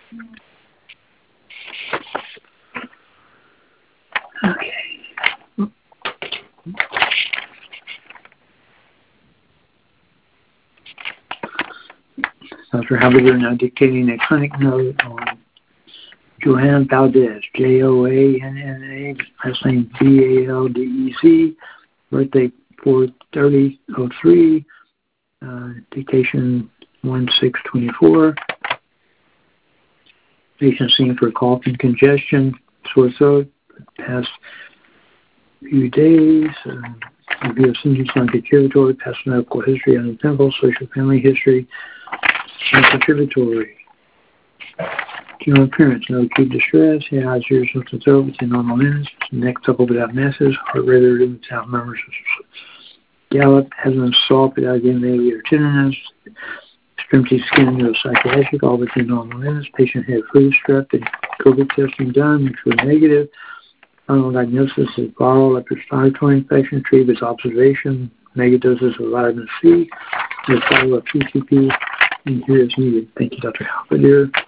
Okay. Dr. Habiger now dictating a clinic note on Joanne Valdez, Joanna, last name Valdez, birthday 4/30/03, dictation 1/6/24. Patient seen for cough and congestion, sore throat, past few days. Review of symptoms non contributory, past medical history on the temple, social family history, non contributory. General appearance, no acute distress, eyes, ears, nose, and throat within normal limits, neck tuckled without masses, heart rate without murmurs, gallop, has been soft without edema or tenderness, extremity skin, no psychiatric, all within normal limits. Patient had flu, strep, and COVID testing done, which was negative. Final diagnosis is viral respiratory infection, treated with observation, mega doses of vitamin C, with follow-up PCP, and here is needed. Thank you, Dr. Halpeder.